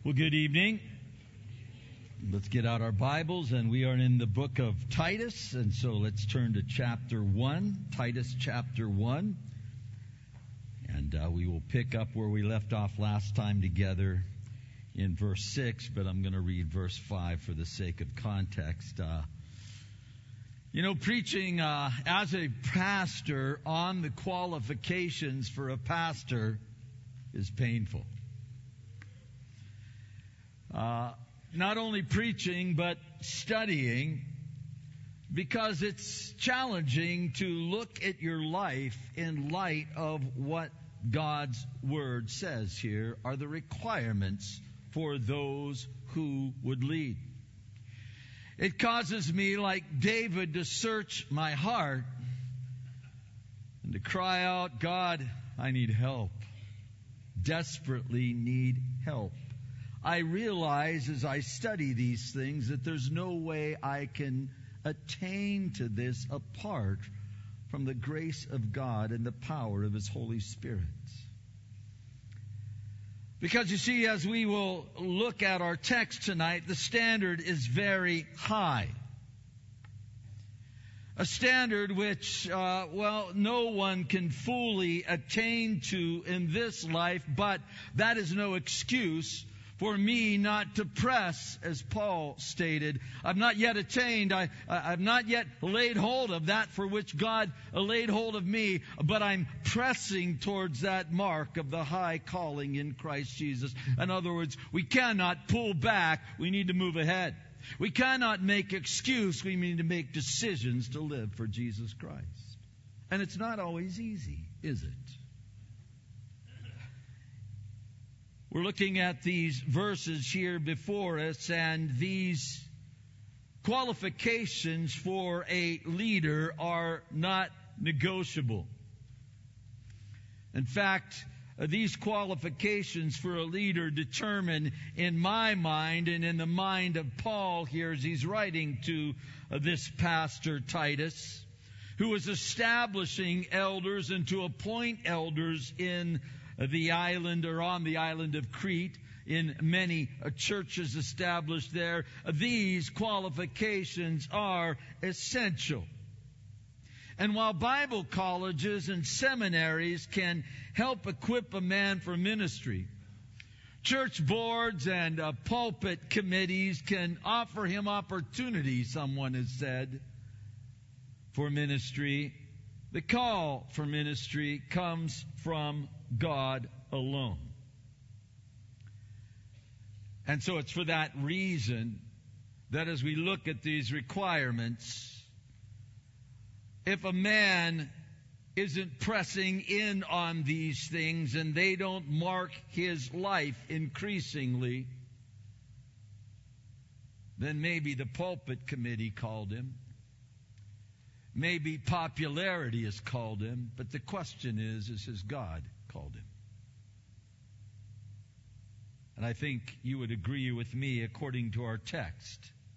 Well, good evening. Let's get out our Bibles, and we are in the book of Titus, and so let's turn to chapter 1, Titus chapter 1, and we will pick up where we left off last time together in verse 6, but I'm going to read verse 5 for the sake of context. Preaching as a pastor on the qualifications for a pastor is painful. Not only preaching, but studying, because it's challenging to look at your life in light of what God's Word says here are the requirements for those who would lead. It causes me, like David, to search my heart and to cry out, God, I need help. Desperately need help. I realize as I study these things that there's no way I can attain to this apart from the grace of God and the power of His Holy Spirit. Because you see, as we will look at our text tonight, the standard is very high. A standard which, no one can fully attain to in this life, but that is no excuse for me not to press, as Paul stated. I've not yet attained, I've not yet laid hold of that for which God laid hold of me, but I'm pressing towards that mark of the high calling in Christ Jesus. In other words, we cannot pull back, we need to move ahead. We cannot make excuse, we need to make decisions to live for Jesus Christ. And it's not always easy, is it? We're looking at these verses here before us, and these qualifications for a leader are not negotiable. In fact, these qualifications for a leader determine, in my mind and in the mind of Paul here as he's writing to this pastor Titus, who was establishing elders and to appoint elders in the island or on the island of Crete, in many churches established there. These qualifications are essential. And while Bible colleges and seminaries can help equip a man for ministry, church boards and pulpit committees can offer him opportunity, someone has said, for ministry. The call for ministry comes from God alone. And so it's for that reason that as we look at these requirements, if a man isn't pressing in on these things and they don't mark his life increasingly, then maybe the pulpit committee called him. Maybe popularity has called him, but the question is has God called him? And I think you would agree with me, according to our text,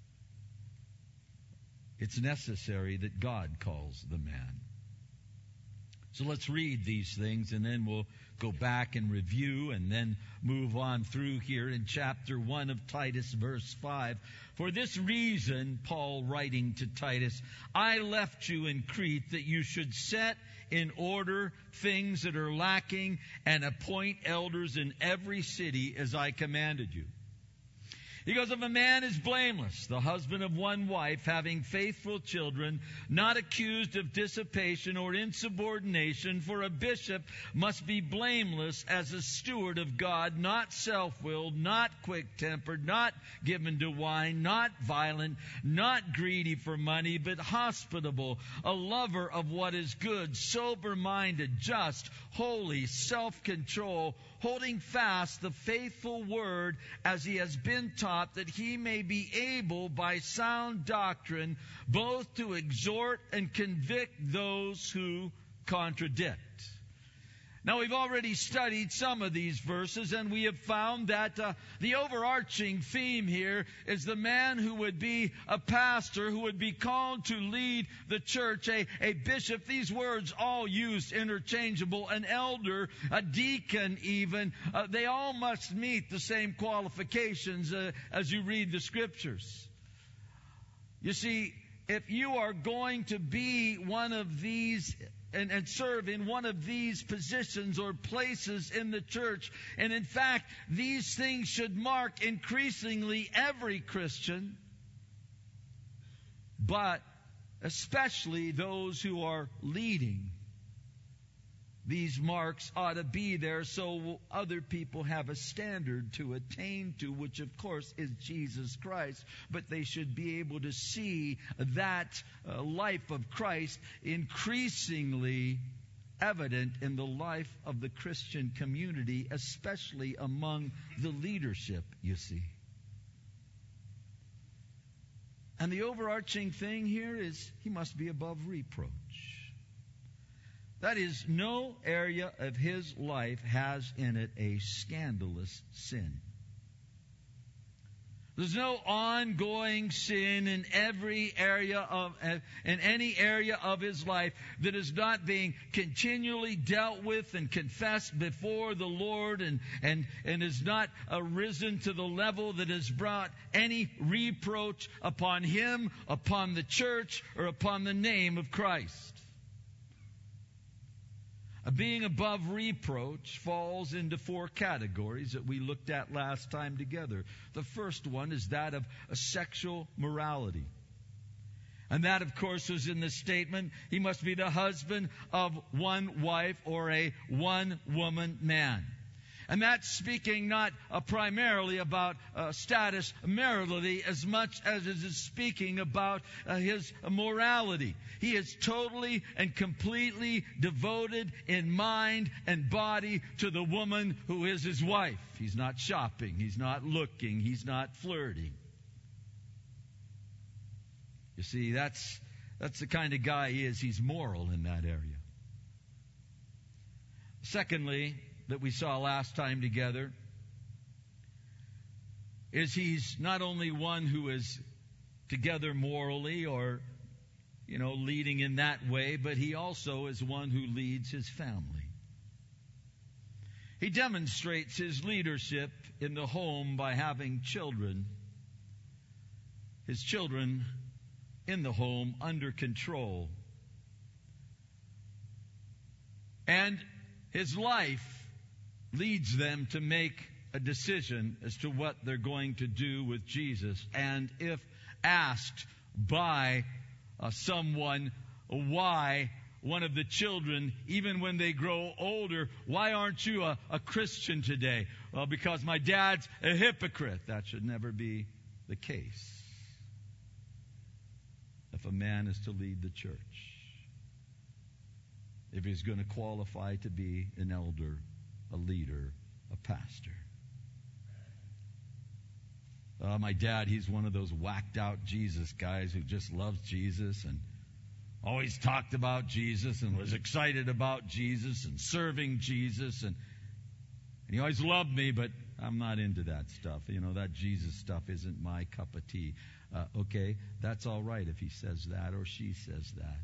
it's necessary that God calls the man. So let's read these things, and then we'll go back and review and then move on through here in chapter 1 of Titus, verse 5. For this reason, Paul writing to Titus, I left you in Crete that you should set in order things that are lacking and appoint elders in every city as I commanded you. He goes, if a man is blameless, the husband of one wife, having faithful children, not accused of dissipation or insubordination, for a bishop must be blameless as a steward of God, not self-willed, not quick-tempered, not given to wine, not violent, not greedy for money, but hospitable, a lover of what is good, sober-minded, just, holy, self-control, holding fast the faithful word as he has been taught, that he may be able by sound doctrine both to exhort and convict those who contradict. Now, we've already studied some of these verses, and we have found that the overarching theme here is the man who would be a pastor, who would be called to lead the church, a bishop. These words all used interchangeable, an elder, a deacon even. They all must meet the same qualifications as you read the Scriptures. You see, if you are going to be one of these and serve in one of these positions or places in the church. And in fact, these things should mark increasingly every Christian, but especially those who are leading. These marks ought to be there so other people have a standard to attain to, which of course is Jesus Christ. But they should be able to see that life of Christ increasingly evident in the life of the Christian community, especially among the leadership, you see. And the overarching thing here is he must be above reproach. That is, no area of his life has in it a scandalous sin. There's no ongoing sin in every area in any area of his life that is not being continually dealt with and confessed before the Lord and is not arisen to the level that has brought any reproach upon him, upon the church, or upon the name of Christ. Being above reproach falls into four categories that we looked at last time together. The first one is that of a sexual morality. And that, of course, was in the statement, he must be the husband of one wife or a one-woman man. And that's speaking not primarily about status maritally as much as it is speaking about his morality. He is totally and completely devoted in mind and body to the woman who is his wife. He's not shopping. He's not looking. He's not flirting. You see, that's the kind of guy he is. He's moral in that area. Secondly, that we saw last time together, is he's not only one who is together morally or, leading in that way, but he also is one who leads his family. He demonstrates his leadership in the home by having children, his children in the home under control. And his life leads them to make a decision as to what they're going to do with Jesus. And if asked by someone why one of the children, even when they grow older, why aren't you a Christian today? Well, because my dad's a hypocrite. That should never be the case if a man is to lead the church, if he's going to qualify to be an elder, a leader, a pastor. My dad, he's one of those whacked out Jesus guys who just loves Jesus and always talked about Jesus and was excited about Jesus and serving Jesus. And he always loved me, but I'm not into that stuff. That Jesus stuff isn't my cup of tea. Okay, that's all right if he says that or she says that.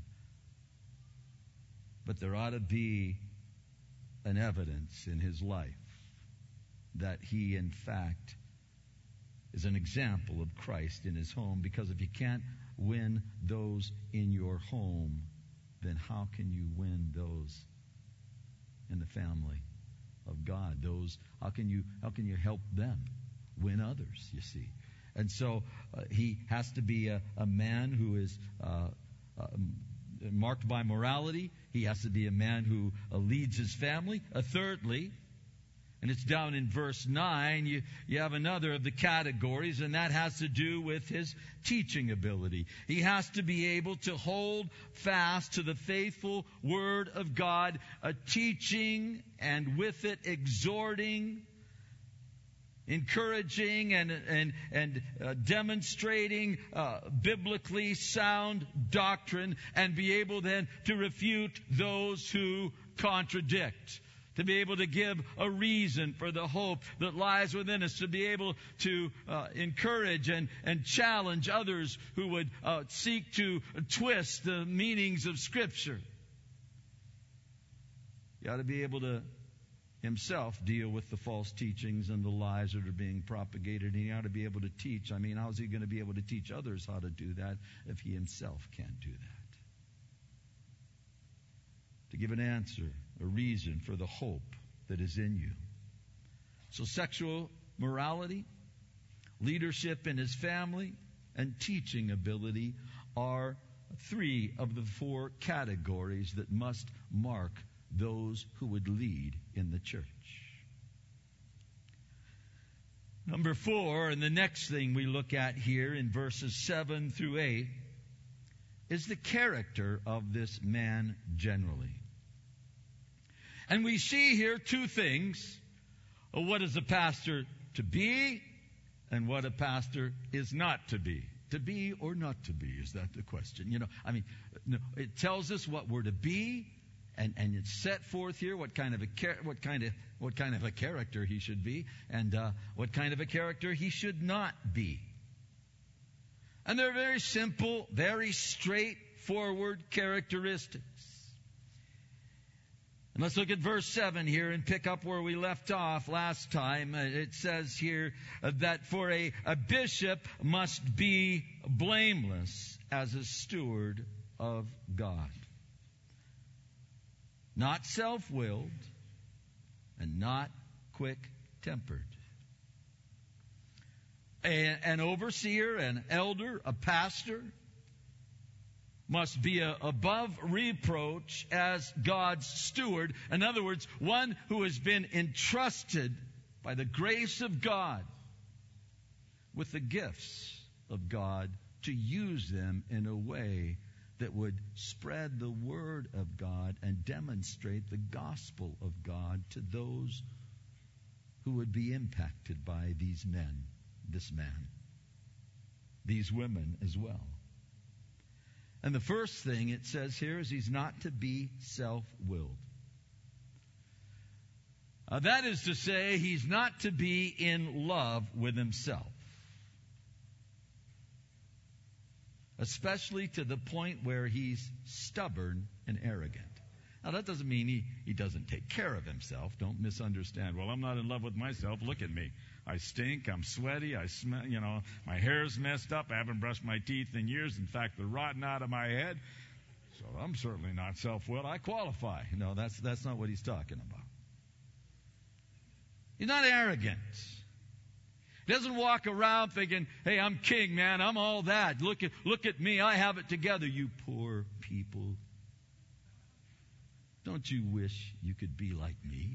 But there ought to be an evidence in his life that he, in fact, is an example of Christ in his home. Because if you can't win those in your home, then how can you win those in the family of God? How can you help them win others, you see? And so he has to be a man who is marked by morality. He has to be a man who leads his family. Thirdly, and it's down in verse 9, you have another of the categories, and that has to do with his teaching ability. He has to be able to hold fast to the faithful Word of God, teaching and with it exhorting, encouraging and demonstrating biblically sound doctrine, and be able then to refute those who contradict. to be able to give a reason for the hope that lies within us, to be able to encourage and challenge others who would seek to twist the meanings of Scripture. He ought to be able to himself deal with the false teachings and the lies that are being propagated, and he ought to be able to teach. I mean, how is he going to be able to teach others how to do that if he himself can't do that? To give an answer, a reason for the hope that is in you. So sexual morality, leadership in his family, and teaching ability are 3 of the 4 categories that must mark those who would lead in the church. Number 4, and the next thing we look at here in verses 7 through 8, is the character of this man generally. And we see here 2 things. What is a pastor to be, and what a pastor is not to be. To be or not to be, is that the question? It tells us what we're to be, and it's set forth here what kind of a character he should be, and what kind of a character he should not be. And they're very simple, very straightforward characteristics. And let's look at verse 7 here and pick up where we left off last time. It says here that for a bishop must be blameless as a steward of God. Not self-willed and not quick-tempered. An overseer, an elder, a pastor must be above reproach as God's steward. In other words, one who has been entrusted by the grace of God with the gifts of God to use them in a way that would spread the word of God and demonstrate the gospel of God to those who would be impacted by these men, this man, these women as well. And the first thing it says here is he's not to be self-willed. That is to say, he's not to be in love with himself. Especially to the point where he's stubborn and arrogant. Now, that doesn't mean he doesn't take care of himself. Don't misunderstand. Well, I'm not in love with myself. Look at me. I stink. I'm sweaty. I smell, my hair's messed up. I haven't brushed my teeth in years. In fact, they're rotten out of my head. So I'm certainly not self-willed. I qualify. No, that's not what he's talking about. He's not arrogant. He doesn't walk around thinking, hey, I'm king, man. I'm all that. Look at me. I have it together. You poor people. Don't you wish you could be like me?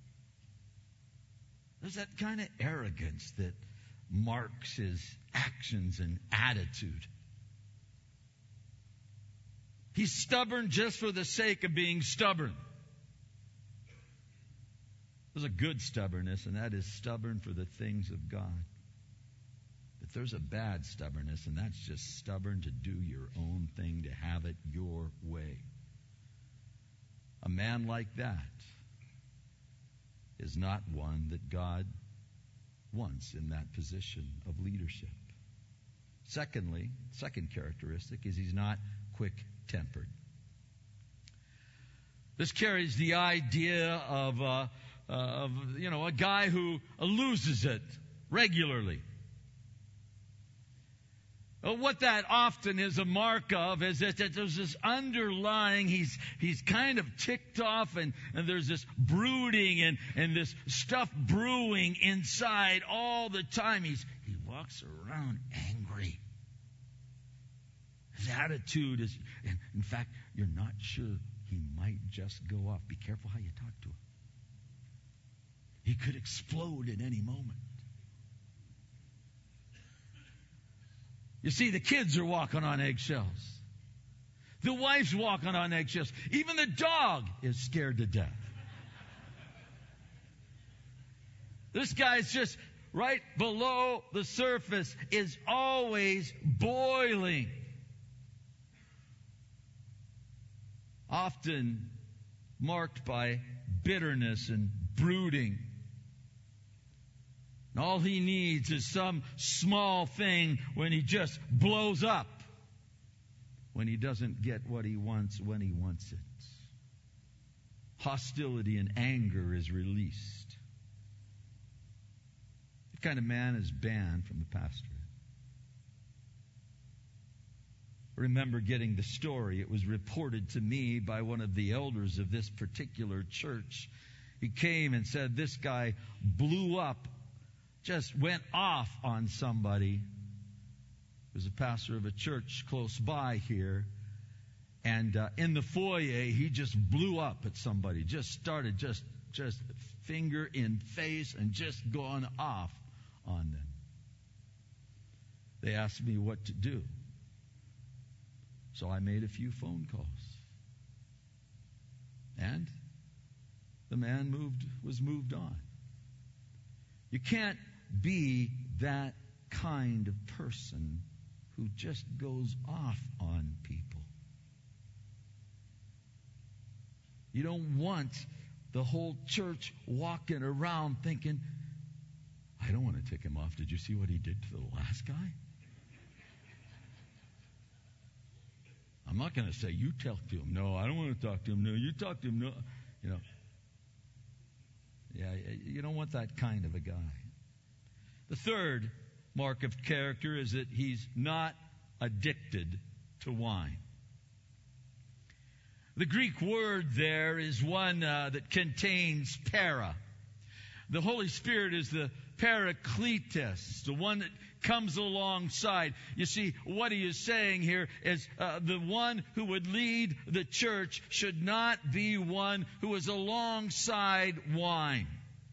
There's that kind of arrogance that marks his actions and attitude. He's stubborn just for the sake of being stubborn. There's a good stubbornness, and that is stubborn for the things of God. But there's a bad stubbornness, and that's just stubborn to do your own thing, to have it your way. A man like that is not one that God wants in that position of leadership. Secondly, second characteristic is he's not quick-tempered. This carries the idea of a guy who loses it regularly. What that often is a mark of is that there's this underlying, he's kind of ticked off, and there's this brooding and this stuff brewing inside all the time. He walks around angry. His attitude is, in fact, you're not sure he might just go off. Be careful how you talk to him. He could explode at any moment. You see, the kids are walking on eggshells. The wife's walking on eggshells. Even the dog is scared to death. This guy's just right below the surface, is always boiling. Often marked by bitterness and brooding. And all he needs is some small thing when he just blows up, when he doesn't get what he wants when he wants it. Hostility and anger is released. That kind of man is banned from the pastorate. I remember getting the story. It was reported to me by one of the elders of this particular church. He came and said this guy blew up, just went off on somebody. He was a pastor of a church close by here. And in the foyer, he just blew up at somebody. Just started just finger in face and just going off on them. They asked me what to do. So I made a few phone calls. And the man was moved on. You can't be that kind of person who just goes off on people. You don't want the whole church walking around thinking, I don't want to tick him off. Did you see what he did to the last guy? I'm not going to say, you talk to him. No, I don't want to talk to him. No, you talk to him. No, Yeah, you don't want that kind of a guy. The third mark of character is that he's not addicted to wine. The Greek word there is one that contains para. The Holy Spirit is the Paracletus, the one that comes alongside. You see, what he is saying here is the one who would lead the church should not be one who is alongside wine.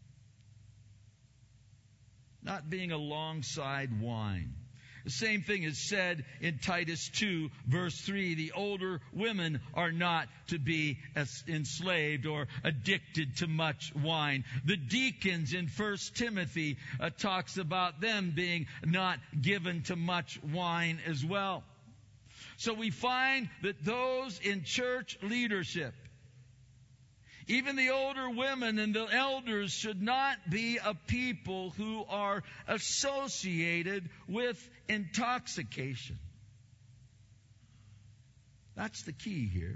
Not being alongside wine. The same thing is said in Titus 2, verse 3. The older women are not to be enslaved or addicted to much wine. The deacons in 1 Timothy talks about them being not given to much wine as well. So we find that those in church leadership, even the older women and the elders, should not be a people who are associated with intoxication. That's the key here.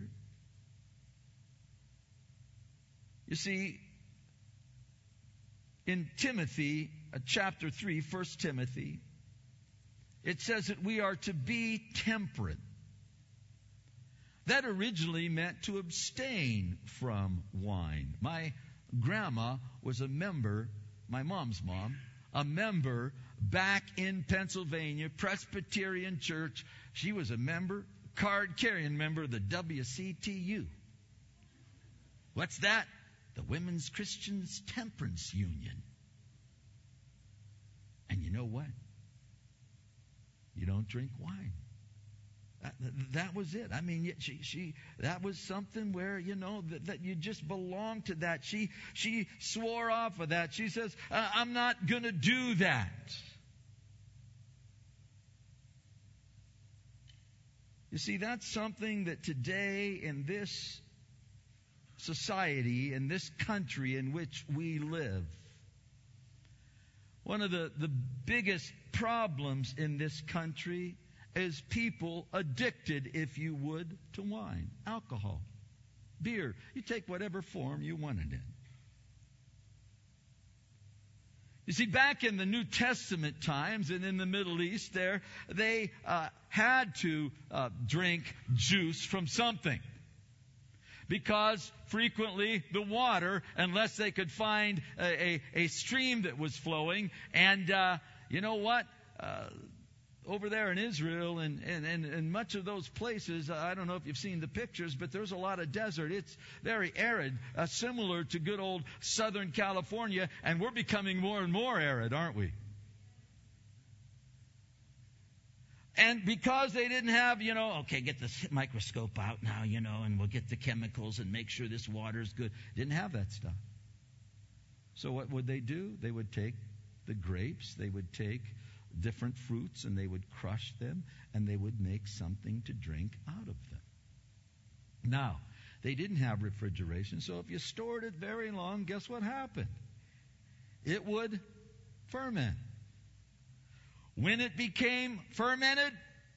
You see, in Timothy, chapter 3, 1 Timothy, it says that we are to be temperate. That originally meant to abstain from wine. My grandma was a member, my mom's mom, a member back in Pennsylvania, Presbyterian Church. She was a member, card-carrying member of the WCTU. What's that? The Women's Christians Temperance Union. And you know what? You don't drink wine. That was it. I mean, she that was something where, that you just belong to that. She swore off of that. She says, I'm not going to do that. You see, that's something that today in this society, in this country in which we live, one of the biggest problems in this country is people addicted, if you would, to wine, alcohol, beer. You take whatever form you want it in. You see, back in the New Testament times and in the Middle East there, they had to drink juice from something. Because frequently the water, unless they could find a stream that was flowing, and you know what? Over there in Israel and much of those places, I don't know if you've seen the pictures, but there's a lot of desert. It's very arid, similar to good old Southern California, and we're becoming more and more arid, aren't we? And because they didn't have, okay, get the microscope out now, and we'll get the chemicals and make sure this water's good. Didn't have that stuff. So what would they do? They would take the grapes, they would take different fruits, and they would crush them, and they would make something to drink out of them. Now, They didn't have refrigeration, so if you stored it very long, guess what happened? It would ferment. When it became fermented,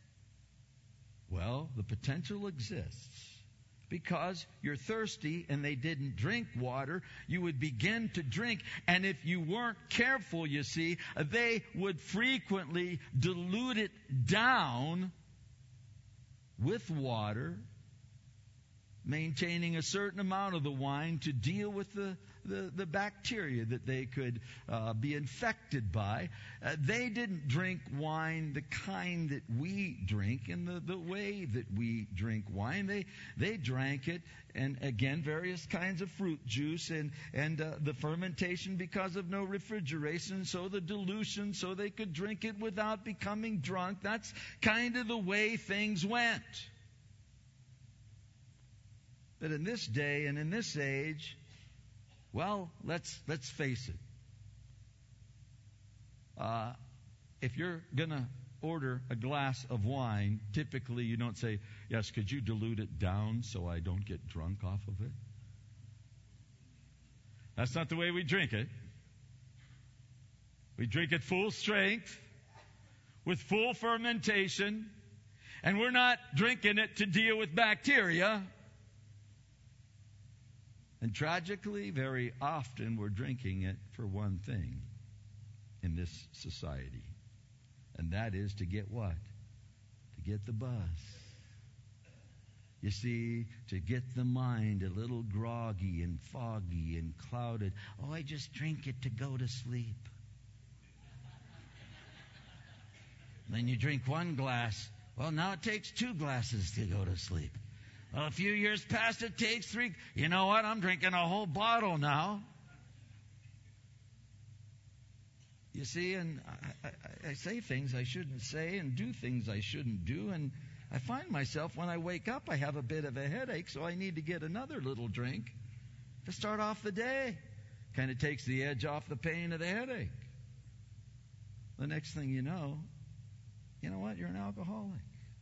well, the potential exists. Because you're thirsty and they didn't drink water, you would begin to drink. And if you weren't careful, you see, they would frequently dilute it down with water, maintaining a certain amount of the wine to deal with the bacteria that they could be infected by. They didn't drink wine the kind that we drink and the way that we drink wine. They drank it, and again, various kinds of fruit juice and the fermentation because of no refrigeration, so the dilution, so they could drink it without becoming drunk. That's kind of the way things went. But in this day and in this age, well, let's face it. If you're going to order a glass of wine, typically you don't say, yes, could you dilute it down so I don't get drunk off of it? That's not the way we drink it. We drink it full strength, with full fermentation, and we're not drinking it to deal with bacteria. And tragically, very often we're drinking it for one thing in this society. And that is to get what? To get the buzz. You see, to get the mind a little groggy and foggy and clouded. Oh, I just drink it to go to sleep. Then you drink one glass. Well, now it takes 2 glasses to go to sleep. Well, a few years past, it takes 3. You know what? I'm drinking a whole bottle now. You see, and I say things I shouldn't say and do things I shouldn't do. And I find myself, when I wake up, I have a bit of a headache, so I need to get another little drink to start off the day. Kind of takes the edge off the pain of the headache. The next thing you know what? You're an alcoholic.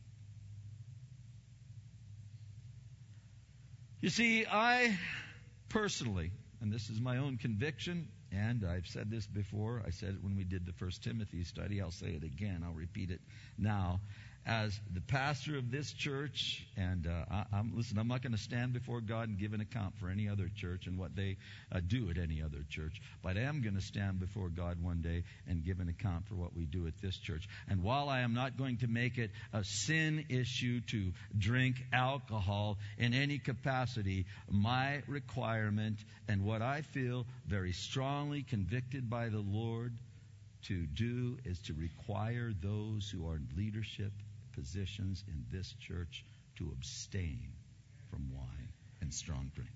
You see, I personally, and this is my own conviction, and I've said this before, I said it when we did the 1 Timothy study, I'll say it again, I'll repeat it now. As the pastor of this church, and I'm not going to stand before God and give an account for any other church and what they do at any other church, but I am going to stand before God one day and give an account for what we do at this church. And while I am not going to make it a sin issue to drink alcohol in any capacity, my requirement and what I feel very strongly convicted by the Lord to do is to require those who are in leadership positions in this church to abstain from wine and strong drink.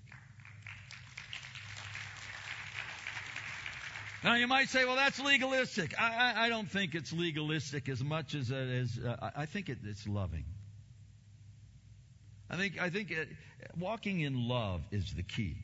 Now you might say, well, that's legalistic. I don't think it's legalistic as much as it is. I think it's loving. I think walking in love is the key.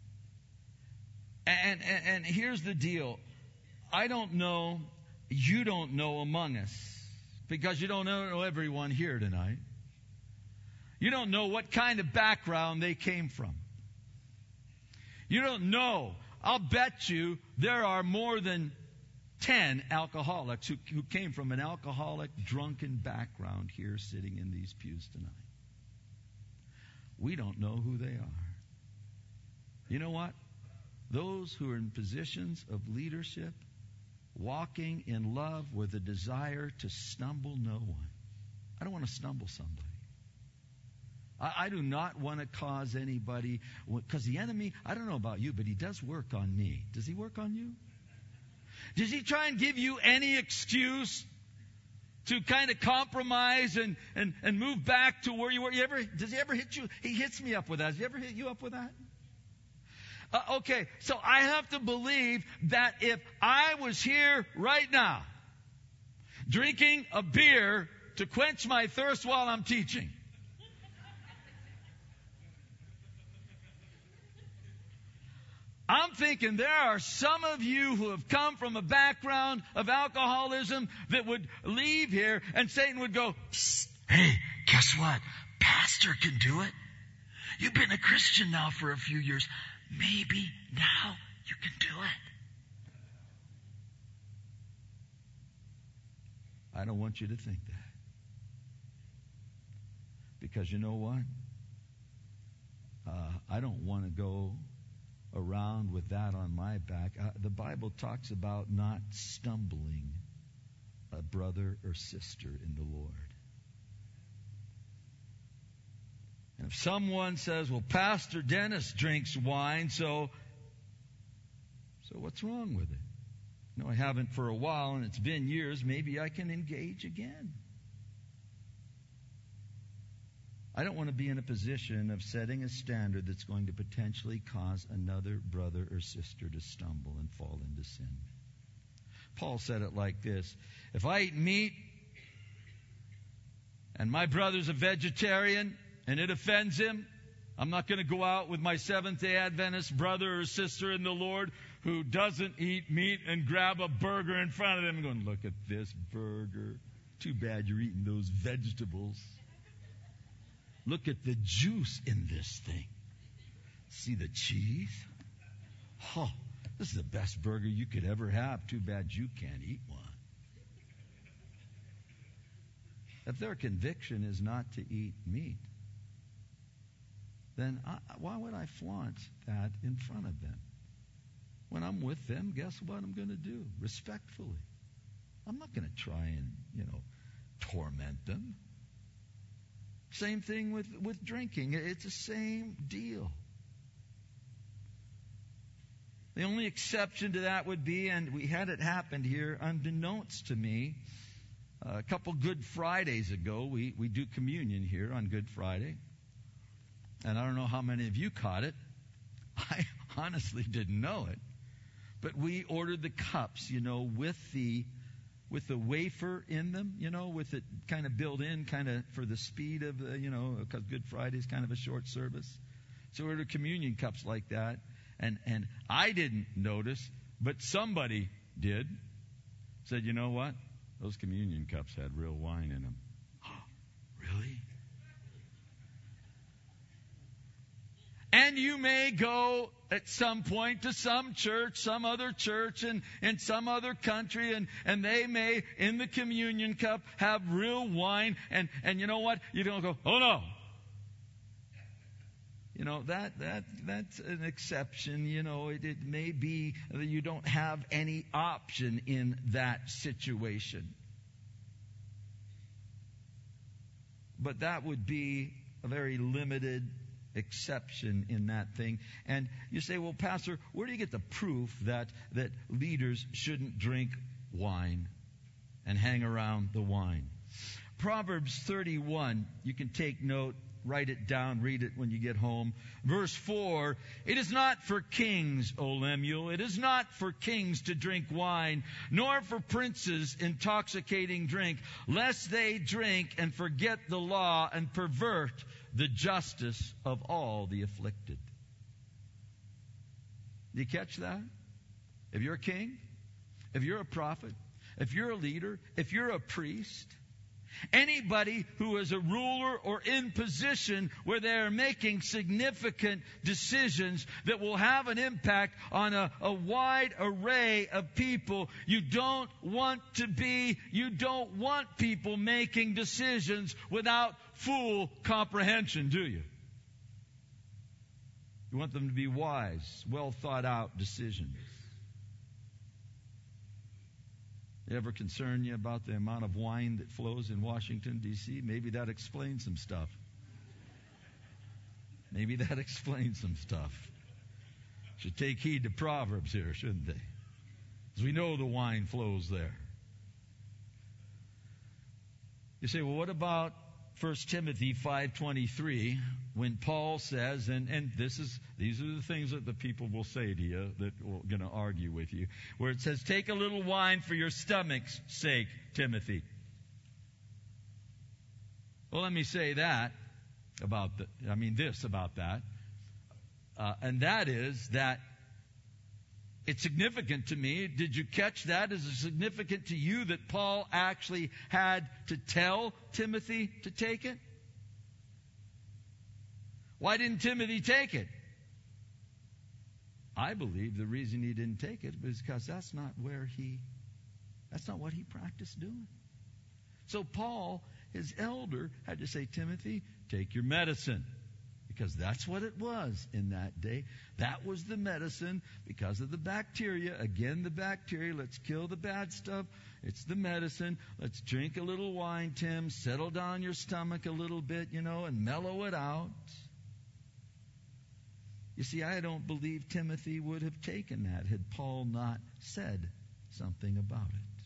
And here's the deal. I don't know, you don't know among us, because you don't know everyone here tonight. You don't know what kind of background they came from. You don't know. I'll bet you there are more than 10 alcoholics who came from an alcoholic, drunken background here sitting in these pews tonight. We don't know who they are. You know what? Those who are in positions of leadership, walking in love with a desire to stumble no one. I don't want to stumble somebody. I do not want to cause anybody, because the enemy, I don't know about you, but he does work on me. Does he work on you? Does he try and give you any excuse to kind of compromise and move back to where you were? Does he ever hit you? He hits me up with that. Does he ever hit you up with that? Okay, so I have to believe that if I was here right now, drinking a beer to quench my thirst while I'm teaching, I'm thinking there are some of you who have come from a background of alcoholism that would leave here and Satan would go, "Psst, hey, guess what? Pastor can do it. You've been a Christian now for a few years. Maybe now you can do it. I don't want you to think that. Because you know what? I don't want to go around with that on my back. The Bible talks about not stumbling a brother or sister in the Lord. And if someone says, well, Pastor Dennis drinks wine, so what's wrong with it? No, I haven't for a while, and it's been years. Maybe I can engage again. I don't want to be in a position of setting a standard that's going to potentially cause another brother or sister to stumble and fall into sin. Paul said it like this: if I eat meat and my brother's a vegetarian and it offends him, I'm not going to go out with my Seventh-day Adventist brother or sister in the Lord who doesn't eat meat and grab a burger in front of them and going, look at this burger. Too bad you're eating those vegetables. Look at the juice in this thing. See the cheese? Oh, this is the best burger you could ever have. Too bad you can't eat one. If their conviction is not to eat meat, then why would I flaunt that in front of them? When I'm with them, guess what I'm going to do? Respectfully. I'm not going to try and, torment them. Same thing with drinking. It's the same deal. The only exception to that would be, and we had it happen here unbeknownst to me, a couple Good Fridays ago, we do communion here on Good Friday. And I don't know how many of you caught it. I honestly didn't know it. But we ordered the cups, with the wafer in them, with it kind of built in, kind of for the speed of, because Good Friday is kind of a short service. So we ordered communion cups like that. And I didn't notice, but somebody did. Said, you know what? Those communion cups had real wine in them. Really? And you may go at some point to some church, some other church in some other country, and they may, in the communion cup, have real wine. And you know what? You don't go, oh no. That's an exception. It may be that you don't have any option in that situation. But that would be a very limited exception in that thing. And you say, well, Pastor, where do you get the proof that leaders shouldn't drink wine and hang around the wine? Proverbs 31, you can take note, write it down, read it when you get home. Verse 4, it is not for kings, O Lemuel, it is not for kings to drink wine, nor for princes intoxicating drink, lest they drink and forget the law and pervert the justice of all the afflicted. Do you catch that? If you're a king, if you're a prophet, if you're a leader, if you're a priest, anybody who is a ruler or in position where they're making significant decisions that will have an impact on a wide array of people, you don't want people making decisions without full comprehension, do you? You want them to be wise, well thought out decisions. It ever concern you about the amount of wine that flows in Washington, D.C.? Maybe that explains some stuff. Should take heed to Proverbs here, shouldn't they? Because we know the wine flows there. You say, well, what about 1 Timothy 5:23, when Paul says, and these are the things that the people will say to you that are going to argue with you, where it says, take a little wine for your stomach's sake, Timothy. Well, let me say that about that, and that is that it's significant to me. Did you catch that? Is it significant to you that Paul actually had to tell Timothy to take it? Why didn't Timothy take it? I believe the reason he didn't take it was because that's not what he practiced doing. So Paul, his elder, had to say, Timothy, take your medicine. Because that's what it was in that day. That was the medicine because of the bacteria. Again, the bacteria. Let's kill the bad stuff. It's the medicine. Let's drink a little wine, Tim. Settle down your stomach a little bit, and mellow it out. You see, I don't believe Timothy would have taken that had Paul not said something about it.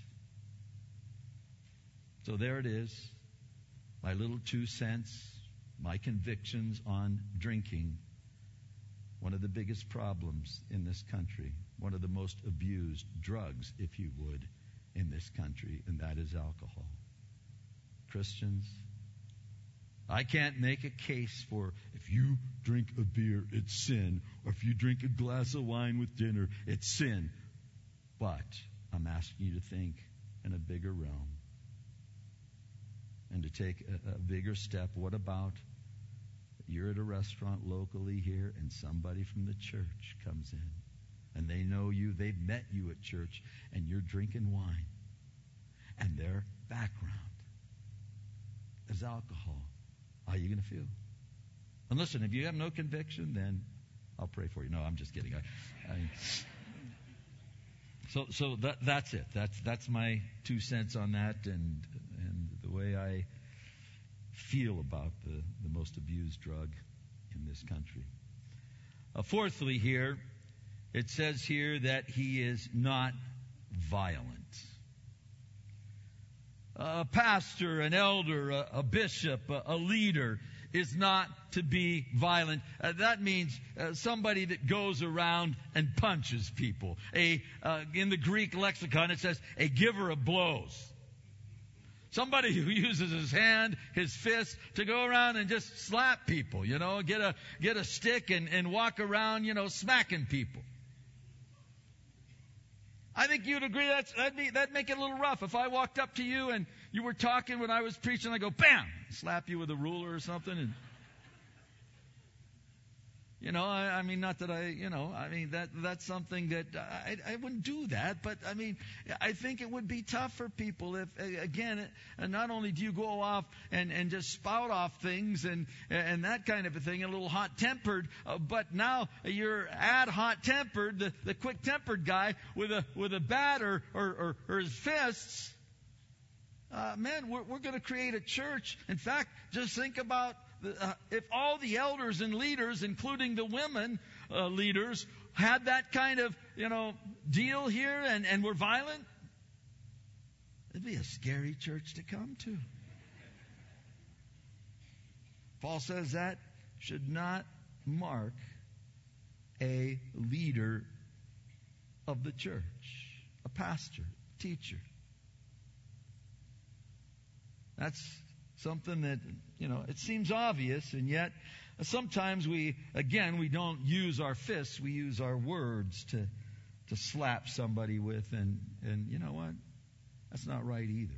So there it is. My little 2 cents. My convictions on drinking, one of the biggest problems in this country, one of the most abused drugs, if you would, in this country, and that is alcohol. Christians, I can't make a case for if you drink a beer, it's sin, or if you drink a glass of wine with dinner, it's sin. But I'm asking you to think in a bigger realm and to take a bigger step. What about you're at a restaurant locally here and somebody from the church comes in and they know you, they've met you at church, and you're drinking wine and their background is alcohol. How are you going to feel? And listen, if you have no conviction, then I'll pray for you. No, I'm just kidding. So that's it. That's my 2 cents on that, and the way I feel about the most abused drug in this country. Fourthly here, it says here that he is not violent. A pastor, an elder, a bishop, a leader is not to be violent. That means somebody that goes around and punches people. In the Greek lexicon, it says a giver of blows. Somebody who uses his hand, his fist, to go around and just slap people, get a stick and walk around, smacking people. I think you'd agree that'd make it a little rough. If I walked up to you and you were talking when I was preaching, I go, bam, slap you with a ruler or something. And, not that that's something that I wouldn't do that. But, I think it would be tough for people if, again, not only do you go off and just spout off things and that kind of a thing, a little hot-tempered, but now you're hot-tempered, the quick-tempered guy with a bat or his fists. We're going to create a church. In fact, just think about if all the elders and leaders, including the women leaders, had that kind of, deal here and were violent, it'd be a scary church to come to. Paul says that should not mark a leader of the church, a pastor, teacher. That's something that, it seems obvious, and yet sometimes we don't use our fists, we use our words to slap somebody with, and you know what? That's not right either.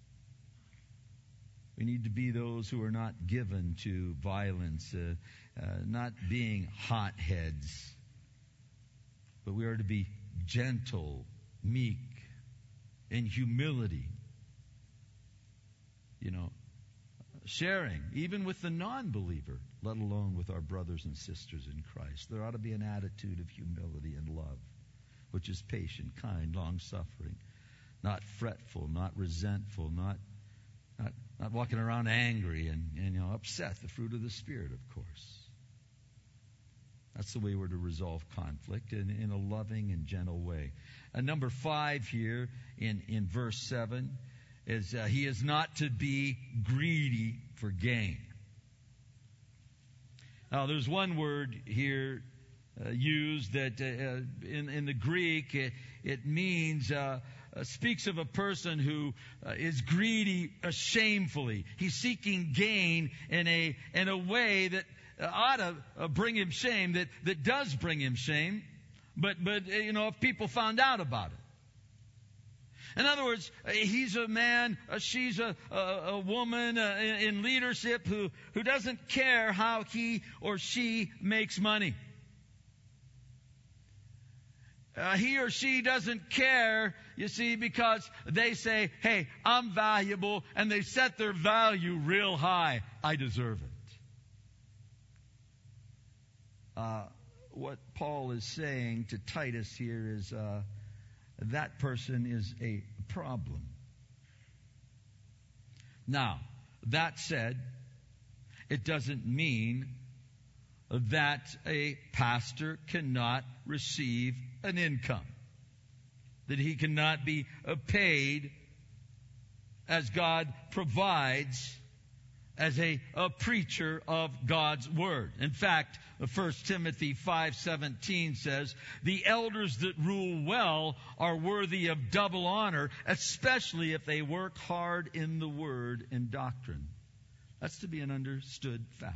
We need to be those who are not given to violence, not being hotheads, but we are to be gentle, meek, in humility. Sharing, even with the non-believer, let alone with our brothers and sisters in Christ. There ought to be an attitude of humility and love, which is patient, kind, long-suffering, not fretful, not resentful, not walking around angry and upset. The fruit of the Spirit, of course. That's the way we're to resolve conflict in a loving and gentle way. Number 5 here in verse 7 is he is not to be greedy for gain. Now, there's one word here used that in the Greek it means speaks of a person who is greedy shamefully. He's seeking gain in a way that ought to bring him shame, that does bring him shame. But if people found out about it. In other words, he's a man, she's a woman in leadership who doesn't care how he or she makes money. He or she doesn't care, you see, because they say, hey, I'm valuable, and they set their value real high. I deserve it. What Paul is saying to Titus here is that person is a problem. Now, that said, it doesn't mean that a pastor cannot receive an income, that he cannot be paid as God provides as a preacher of God's Word. In fact, 1 Timothy 5:17 says, the elders that rule well are worthy of double honor, especially if they work hard in the Word and doctrine. That's to be an understood fact.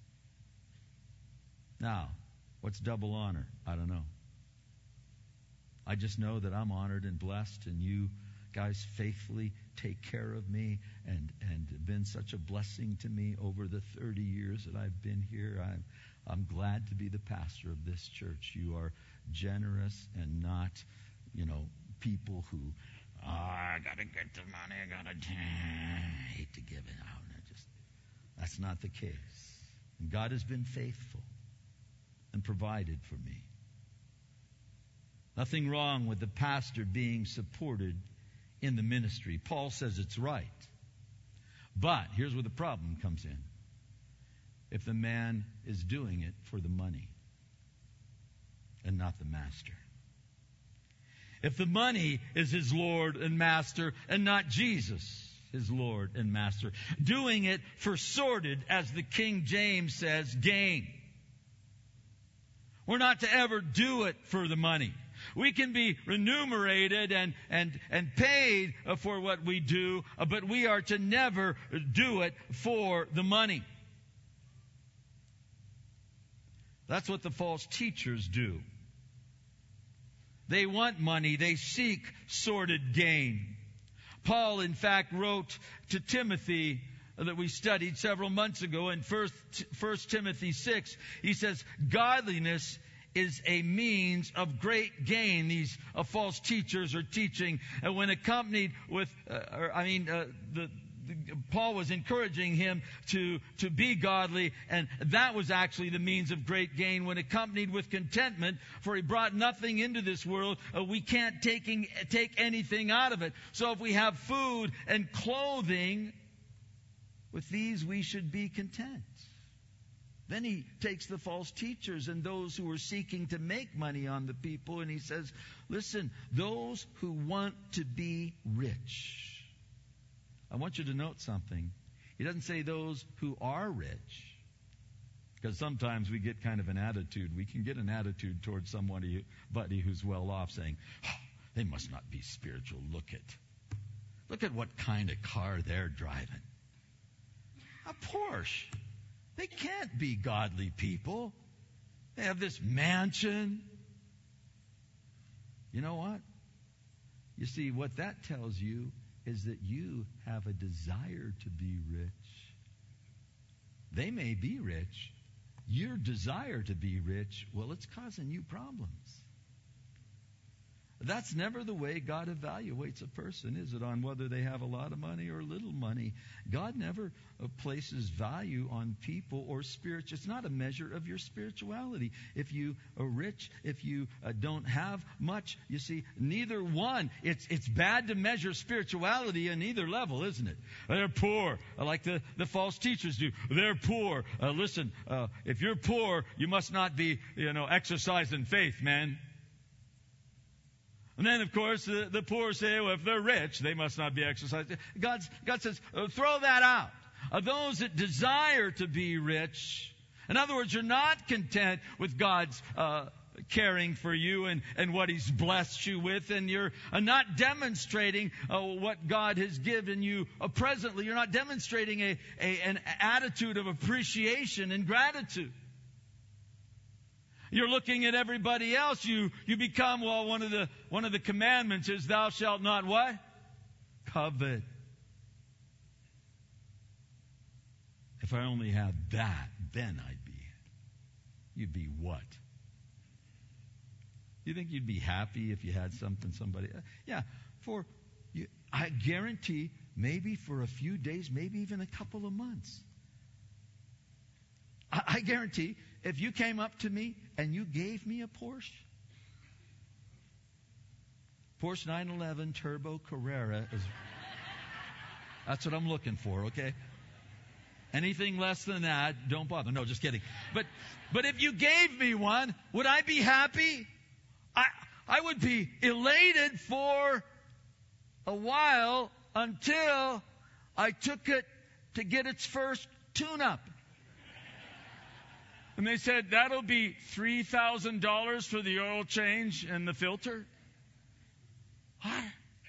Now, what's double honor? I don't know. I just know that I'm honored and blessed, and you guys faithfully take care of me and been such a blessing to me over the 30 years that I've been here. I'm glad to be the pastor of this church. You are generous and not, people who, I gotta get the money, I hate to give it out. That's not the case. And God has been faithful and provided for me. Nothing wrong with the pastor being supported in the ministry. Paul says it's right. But here's where the problem comes in. If the man is doing it for the money and not the master. If the money is his Lord and master and not Jesus, his Lord and master. Doing it for sordid, as the King James says, gain. We're not to ever do it for the money. We can be remunerated and paid for what we do, but we are to never do it for the money. That's what the false teachers do. They want money. They seek sordid gain. Paul, in fact, wrote to Timothy that we studied several months ago in 1 Timothy 6. He says, godliness is a means of great gain. These false teachers are teaching. And when accompanied with, Paul was encouraging him to be godly, and that was actually the means of great gain when accompanied with contentment, for he brought nothing into this world. We can't take anything out of it. So if we have food and clothing, with these we should be content. Then he takes the false teachers and those who are seeking to make money on the people, and he says, listen, those who want to be rich. I want you to note something. He doesn't say those who are rich, because sometimes we get kind of an attitude. We can get an attitude towards somebody who's well off, saying, oh, they must not be spiritual. Look at what kind of car they're driving. A Porsche. They can't be godly people. They have this mansion. You know what? You see, what that tells you is that you have a desire to be rich. They may be rich. Your desire to be rich, well, it's causing you problems. That's never the way God evaluates a person, is it? On whether they have a lot of money or little money. God never places value on people or spirits. It's not a measure of your spirituality. If you are rich, if you don't have much, you see, neither one. It's bad to measure spirituality on either level, isn't it? They're poor, like the false teachers do. They're poor. Listen, if you're poor, you must not be, exercising faith, man. And then, of course, the poor say, well, if they're rich, they must not be exercising. God says, throw that out. Those that desire to be rich, in other words, you're not content with God's caring for you and what He's blessed you with, and you're not demonstrating what God has given you presently. You're not demonstrating an attitude of appreciation and gratitude. You're looking at everybody else. You become, well, one of the commandments is thou shalt not what? Covet. If I only had that, then you'd be what? You think you'd be happy if you had something somebody? Yeah, for you, I guarantee maybe for a few days, maybe even a couple of months. I guarantee if you came up to me and you gave me a Porsche 911 Turbo Carrera that's what I'm looking for, okay? Anything less than that, don't bother. No, just kidding. But if you gave me one, would I be happy? I would be elated for a while until I took it to get its first tune-up. And they said, that'll be $3,000 for the oil change and the filter. I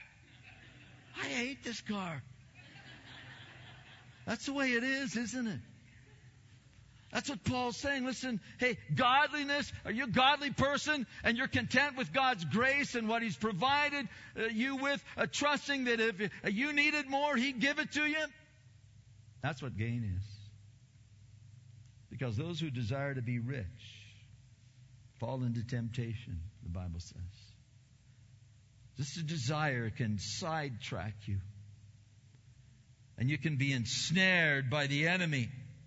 hate this car. That's the way it is, isn't it? That's what Paul's saying. Listen, hey, godliness, are you a godly person and you're content with God's grace and what He's provided you with, trusting that if you needed more, He'd give it to you? That's what gain is. Because those who desire to be rich fall into temptation, the Bible says. Just a desire can sidetrack you. And you can be ensnared by the enemy.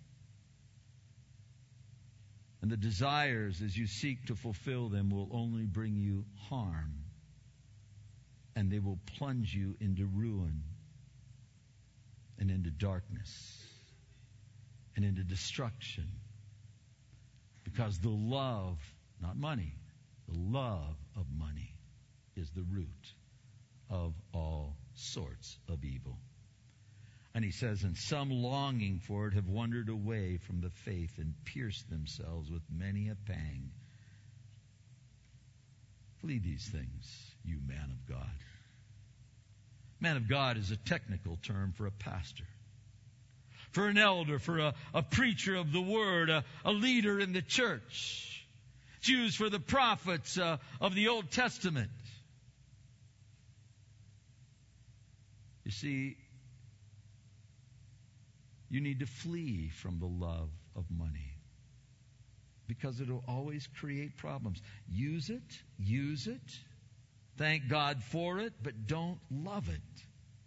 And the desires, as you seek to fulfill them, will only bring you harm. And they will plunge you into ruin and into darkness and into destruction. Because the love, not money, the love of money is the root of all sorts of evil. And he says, and some longing for it have wandered away from the faith and pierced themselves with many a pang. Flee these things, you man of God. Man of God is a technical term for a pastor, for an elder, for a preacher of the word, a leader in the church. It's used for the prophets of the Old Testament. You see, you need to flee from the love of money because it will always create problems. Use it. Thank God for it, but don't love it.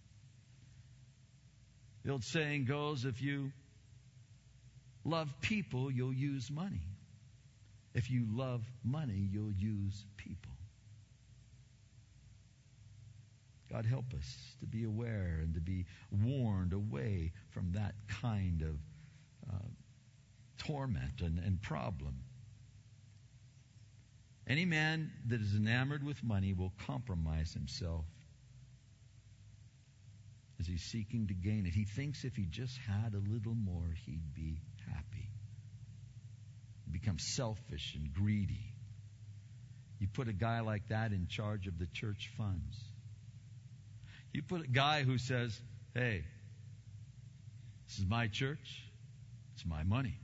The old saying goes, if you love people, you'll use money. If you love money, you'll use people. God help us to be aware and to be warned away from that kind of torment and problem. Any man that is enamored with money will compromise himself as he's seeking to gain it. He thinks if he just had a little more, he'd be happy. He becomes selfish and greedy. You put a guy like that in charge of the church funds. You put a guy who says, hey, this is my church, it's my money.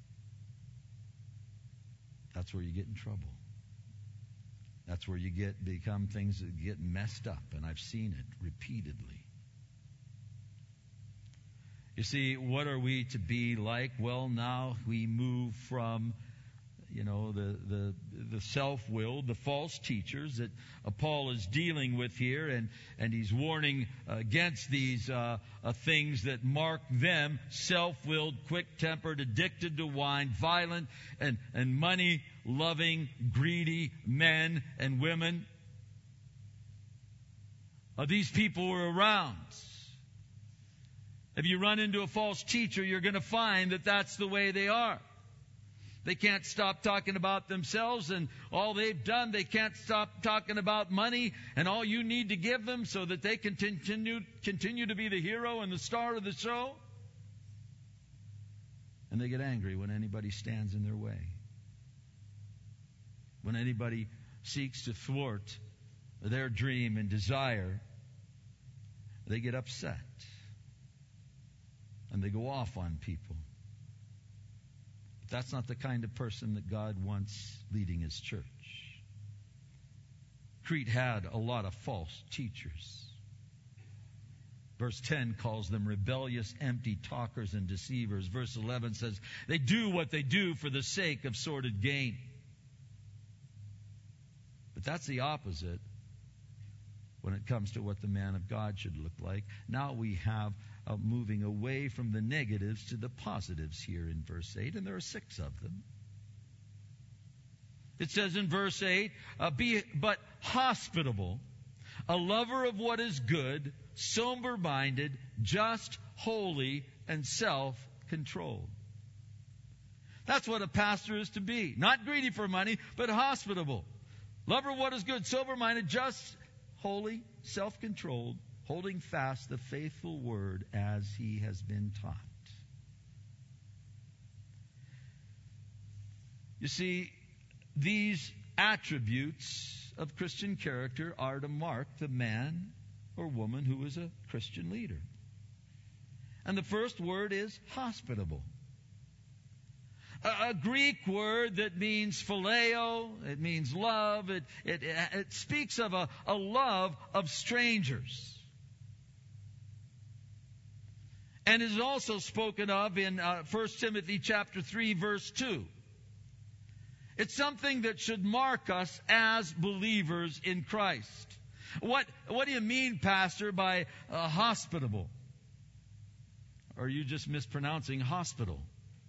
That's where you get in trouble. That's where you become things that get messed up, and I've seen it repeatedly. You see, what are we to be like? Well, now we move from, the self-willed, the false teachers that Paul is dealing with here, and he's warning against these things that mark them: self-willed, quick-tempered, addicted to wine, violent, and money-loving, greedy men and women. These people were around. If you run into a false teacher, you're going to find that that's the way they are. They can't stop talking about themselves and all they've done. They can't stop talking about money and all you need to give them so that they can continue to be the hero and the star of the show. And they get angry when anybody stands in their way. When anybody seeks to thwart their dream and desire, they get upset. And they go off on people. That's not the kind of person that God wants leading His church. Crete had a lot of false teachers. Verse 10 calls them rebellious, empty talkers and deceivers. Verse 11 says they do what they do for the sake of sordid gain. But that's the opposite when it comes to what the man of God should look like. Now we have moving away from the negatives to the positives here in verse 8, and there are 6 of them. It says in verse 8, be but hospitable, a lover of what is good, sober-minded, just, holy, and self-controlled. That's what a pastor is to be. Not greedy for money, but hospitable. Lover of what is good, sober-minded, just, holy, self-controlled, holding fast the faithful word as he has been taught. You see, these attributes of Christian character are to mark the man or woman who is a Christian leader. And the first word is hospitable. A Greek word that means phileo, it means love. It speaks of a love of strangers. And is also spoken of in 1 Timothy chapter 3, verse 2. It's something that should mark us as believers in Christ. What do you mean, Pastor, by hospitable? Or are you just mispronouncing hospital?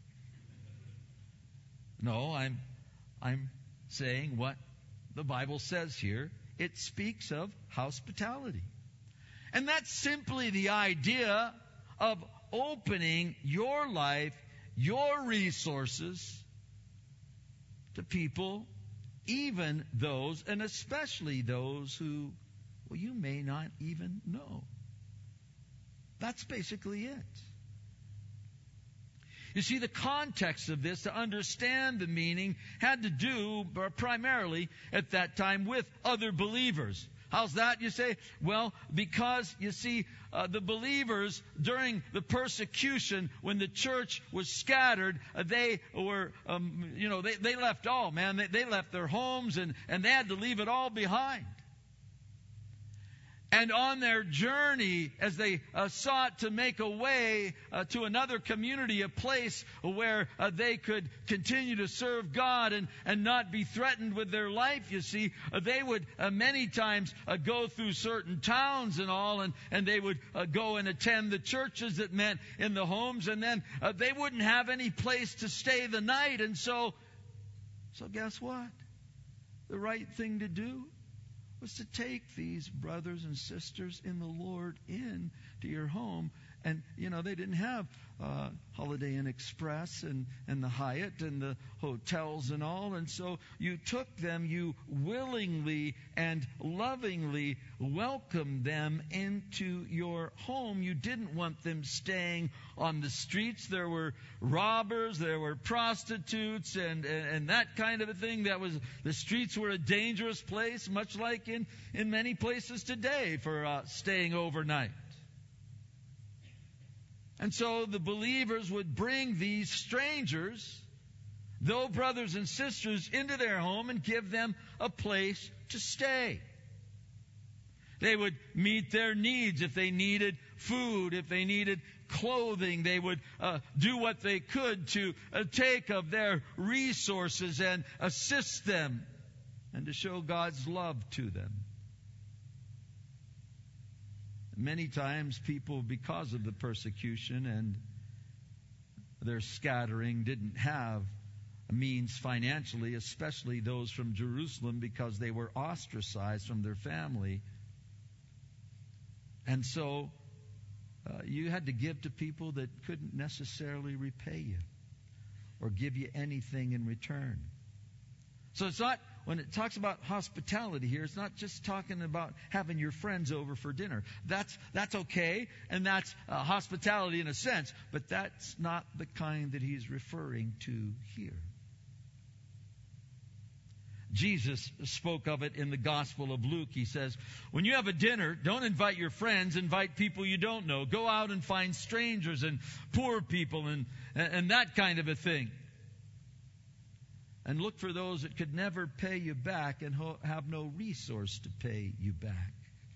No, I'm saying what the Bible says here. It speaks of hospitality. And that's simply the idea of opening your life, your resources to people, even those, and especially those who, well, you may not even know. That's basically it. You see, the context of this, to understand the meaning, had to do primarily at that time with other believers. How's that, you say? Well, because, you see, the believers during the persecution, when the church was scattered, they were, they left all, man. They left their homes and they had to leave it all behind. And on their journey, as they sought to make a way to another community, a place where they could continue to serve God and not be threatened with their life, you see, they would many times go through certain towns and all, and they would go and attend the churches that met in the homes, and then they wouldn't have any place to stay the night. And so guess what? The right thing to do was to take these brothers and sisters in the Lord in to your home. And, they didn't have Holiday Inn Express and the Hyatt and the hotels and all. And so you took them, you willingly and lovingly welcomed them into your home. You didn't want them staying on the streets. There were robbers, there were prostitutes, and that kind of a thing. The streets were a dangerous place, much like in many places today for staying overnight. And so the believers would bring these strangers, though brothers and sisters, into their home and give them a place to stay. They would meet their needs. If they needed food, if they needed clothing, they would do what they could to take of their resources and assist them and to show God's love to them. Many times people, because of the persecution and their scattering, didn't have a means financially, especially those from Jerusalem, because they were ostracized from their family. And so you had to give to people that couldn't necessarily repay you or give you anything in return. So it's not, when it talks about hospitality here, it's not just talking about having your friends over for dinner. That's okay, and that's hospitality in a sense, but that's not the kind that he's referring to here. Jesus spoke of it in the Gospel of Luke. He says, when you have a dinner, don't invite your friends, invite people you don't know. Go out and find strangers and poor people and that kind of a thing. And look for those that could never pay you back and have no resource to pay you back.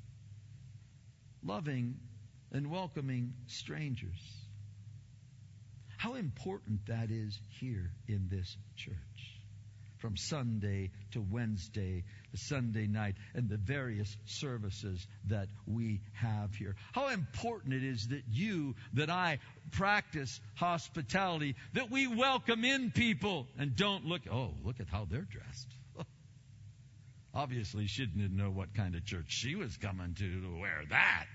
Loving and welcoming strangers. How important that is here in this church. From Sunday to Wednesday, the Sunday night, and the various services that we have here. How important it is that I practice hospitality, that we welcome in people and don't look at how they're dressed. Obviously, she didn't know what kind of church she was coming to wear that.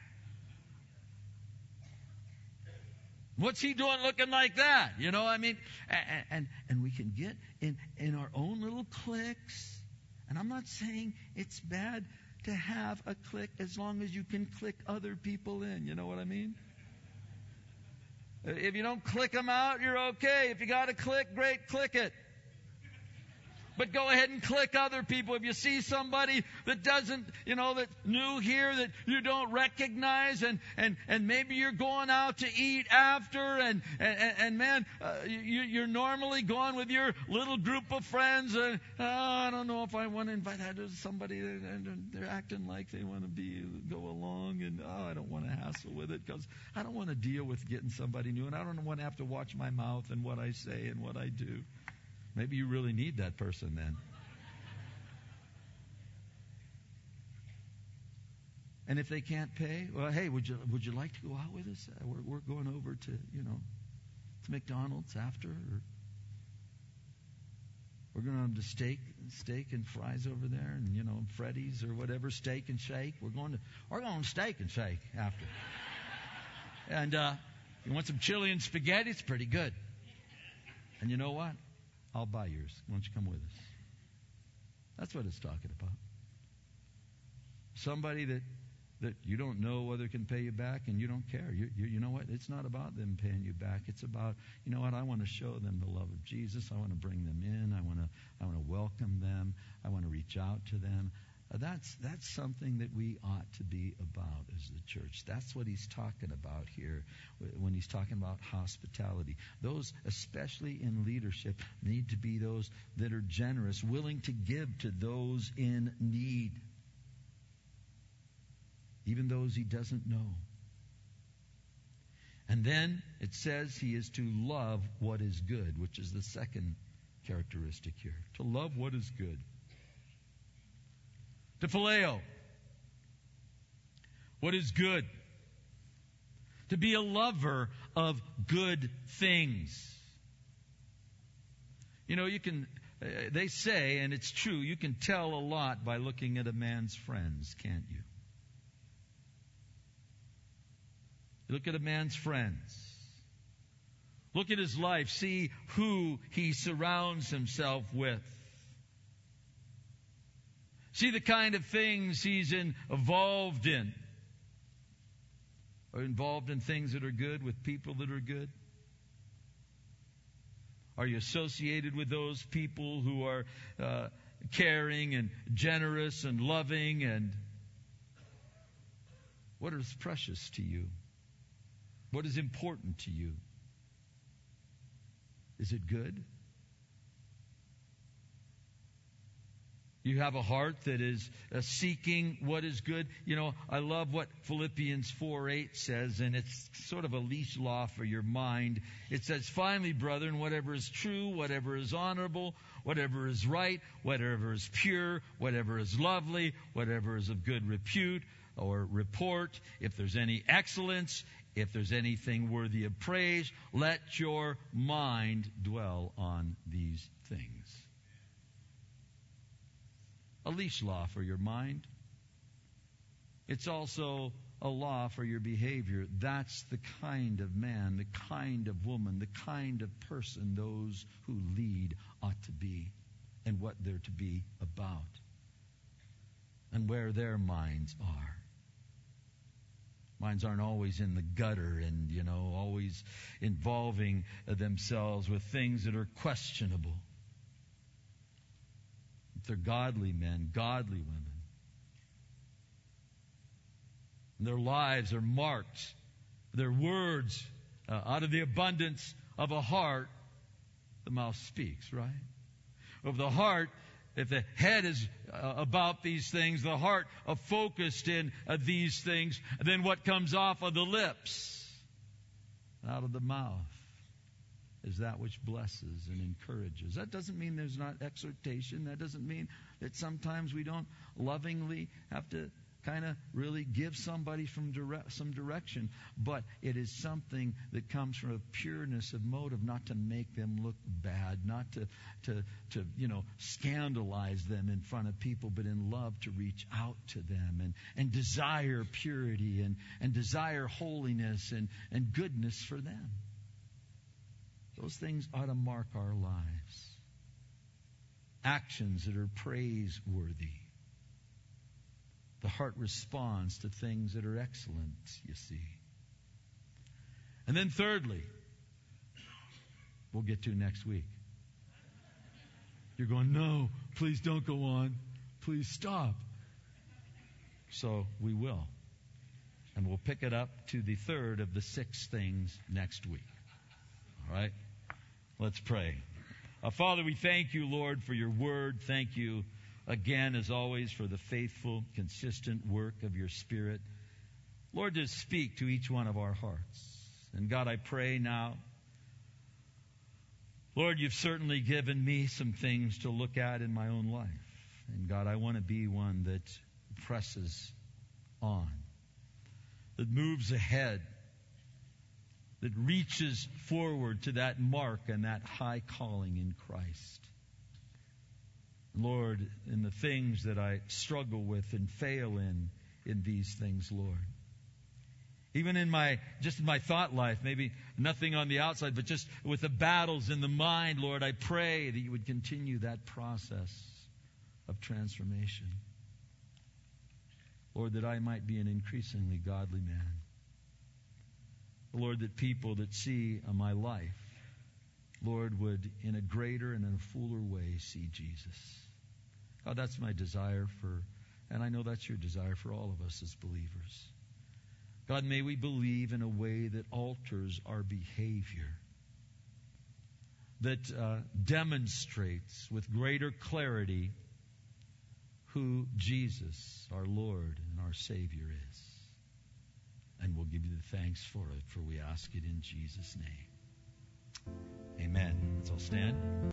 What's he doing looking like that? You know, I mean, and we can get in our own little cliques. And I'm not saying it's bad to have a clique as long as you can click other people in. You know what I mean? If you don't click them out, you're okay. If you got a click, great, click it. But go ahead and click other people. If you see somebody that doesn't, that's new here that you don't recognize, and maybe you're going out to eat after, and man, you're normally going with your little group of friends, and I don't know if I want to invite somebody, and they're acting like they want to go along, and I don't want to hassle with it because I don't want to deal with getting somebody new, and I don't want to have to watch my mouth and what I say and what I do. Maybe you really need that person then. And if they can't pay, well, hey, would you like to go out with us? We're going over to McDonald's after, or we're going to steak and fries over there, and Freddy's or whatever, Steak and Shake. We're going Steak and Shake after. And you want some chili and spaghetti? It's pretty good. And you know what? I'll buy yours. Why don't you come with us? That's what it's talking about. Somebody that you don't know whether can pay you back, and you don't care. You know what? It's not about them paying you back. It's about, you know what? I want to show them the love of Jesus. I want to bring them in. I want to welcome them. I want to reach out to them. That's something that we ought to be about as the church. That's what he's talking about here when he's talking about hospitality. Those, especially in leadership, need to be those that are generous, willing to give to those in need, even those he doesn't know. And then it says he is to love what is good, which is the second characteristic here. To love what is good. To phileo, what is good. To be a lover of good things. You can, they say, and it's true, you can tell a lot by looking at a man's friends, can't you? Look at a man's friends. Look at his life. See who he surrounds himself with. See the kind of things he's involved in. Are you involved in things that are good, with people that are good? Are you associated with those people who are caring and generous and loving? And what is precious to you? What is important to you? Is it good? You have a heart that is seeking what is good. I love what Philippians 4:8 says, and it's sort of a leash law for your mind. It says, finally, brethren, whatever is true, whatever is honorable, whatever is right, whatever is pure, whatever is lovely, whatever is of good repute or report, if there's any excellence, if there's anything worthy of praise, let your mind dwell on these things. A leash law for your mind. It's also a law for your behavior. That's the kind of man, the kind of woman, the kind of person those who lead ought to be, and what they're to be about, and where their minds are. Minds aren't always in the gutter and, always involving themselves with things that are questionable. They're godly men, godly women. And their lives are marked. Their words, out of the abundance of a heart, the mouth speaks, right? of the heart, if the head is about these things, the heart focused in these things, then what comes off of the lips, out of the mouth, is that which blesses and encourages. That doesn't mean there's not exhortation. That doesn't mean that sometimes we don't lovingly have to kind of really give somebody some direction. But it is something that comes from a pureness of motive, not to make them look bad, not to scandalize them in front of people, but in love to reach out to them and desire purity and desire holiness and goodness for them. Those things ought to mark our lives. Actions that are praiseworthy. The heart responds to things that are excellent, you see. And then thirdly, we'll get to next week. You're going, no, please don't go on. Please stop. So we will. And we'll pick it up to the third of the 6 things next week. All right? Let's pray. Father, we thank you, Lord, for your word. Thank you again, as always, for the faithful, consistent work of your Spirit. Lord, just speak to each one of our hearts. And God, I pray now, Lord, you've certainly given me some things to look at in my own life. And God, I want to be one that presses on, that moves ahead, that reaches forward to that mark and that high calling in Christ. Lord, in the things that I struggle with and fail in these things, Lord. Even in my thought life, maybe nothing on the outside, but just with the battles in the mind, Lord, I pray that you would continue that process of transformation. Lord, that I might be an increasingly godly man. Lord, that people that see my life, Lord, would in a greater and in a fuller way see Jesus. God, that's my desire and I know that's your desire for all of us as believers. God, may we believe in a way that alters our behavior, that demonstrates with greater clarity who Jesus, our Lord and our Savior, is. And we'll give you the thanks for it, for we ask it in Jesus' name. Amen. Let's all stand.